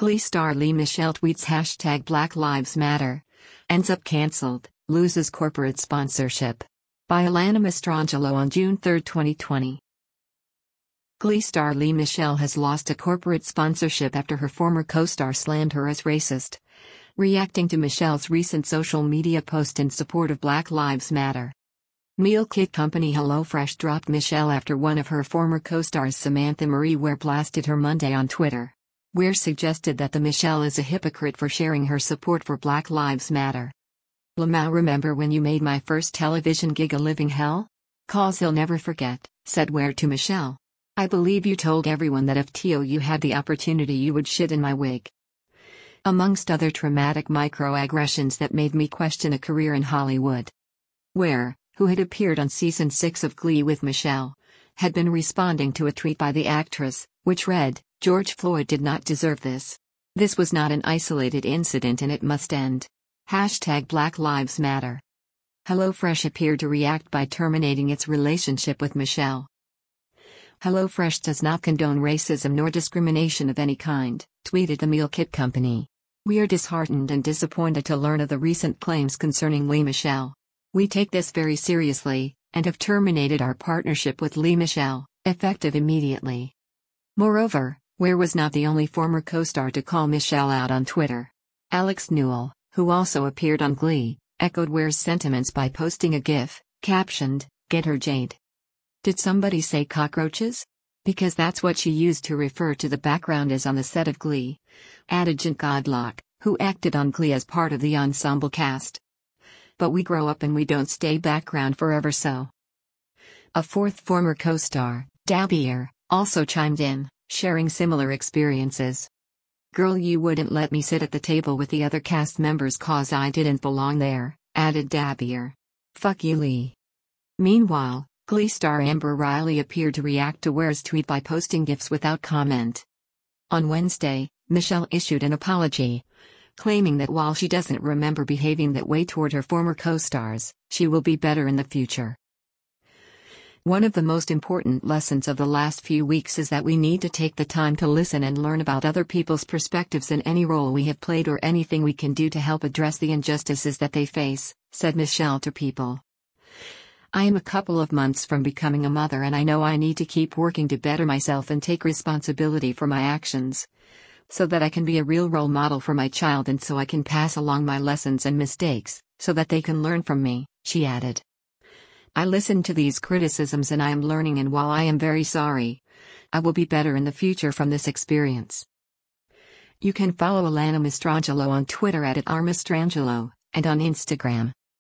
Glee star Lea Michele tweets hashtag Black Lives Matter. Ends up cancelled, loses corporate sponsorship. By Alana Mastrangelo on June 3, 2020. Glee star Lea Michele has lost a corporate sponsorship after her former co-star slammed her as racist. Reacting to Michelle's recent social media post in support of Black Lives Matter. Meal kit company HelloFresh dropped Michele after one of her former co-stars Samantha Marie Ware blasted her Monday on Twitter. Ware suggested that the Michele is a hypocrite for sharing her support for Black Lives Matter. "Lamau, remember when you made my first television gig a living hell? Cause he'll never forget," said Ware to Michele. "I believe you told everyone that if you had the opportunity you would shit in my wig." Amongst other traumatic microaggressions that made me question a career in Hollywood. Ware, who had appeared on season 6 of Glee with Michele, had been responding to a tweet by the actress, which read, "George Floyd did not deserve this. This was not an isolated incident and it must end. Hashtag Black Lives Matter." HelloFresh appeared to react by terminating its relationship with Michele. HelloFresh does not condone racism nor discrimination of any kind, tweeted the meal kit company. "We are disheartened and disappointed to learn of the recent claims concerning Lea Michele. We take this very seriously, and have terminated our partnership with Lea Michele, effective immediately." Moreover, Ware was not the only former co-star to call Michele out on Twitter. Alex Newell, who also appeared on Glee, echoed Ware's sentiments by posting a GIF, captioned, "Get her Jade. Did somebody say cockroaches? Because that's what she used to refer to the backgrounders on the set of Glee," added Jen Godlock, who acted on Glee as part of the ensemble cast. "But we grow up and we don't stay background forever, so." A fourth former co-star, Dabier, also chimed in, sharing similar experiences. "Girl, you wouldn't let me sit at the table with the other cast members cause I didn't belong there," added Dabier. "Fuck you, Lee." Meanwhile, Glee star Amber Riley appeared to react to Ware's tweet by posting GIFs without comment. On Wednesday, Michele issued an apology, claiming that while she doesn't remember behaving that way toward her former co-stars, she will be better in the future. "One of the most important lessons of the last few weeks is that we need to take the time to listen and learn about other people's perspectives in any role we have played or anything we can do to help address the injustices that they face," said Michele to People. "I am a couple of months from becoming a mother and I know I need to keep working to better myself and take responsibility for my actions, so that I can be a real role model for my child and so I can pass along my lessons and mistakes, so that they can learn from me," she added. "I listened to these criticisms and I am learning, and while I am very sorry, I will be better in the future from this experience." You can follow Alana Mastrangelo on Twitter @rmastrangelo, and on Instagram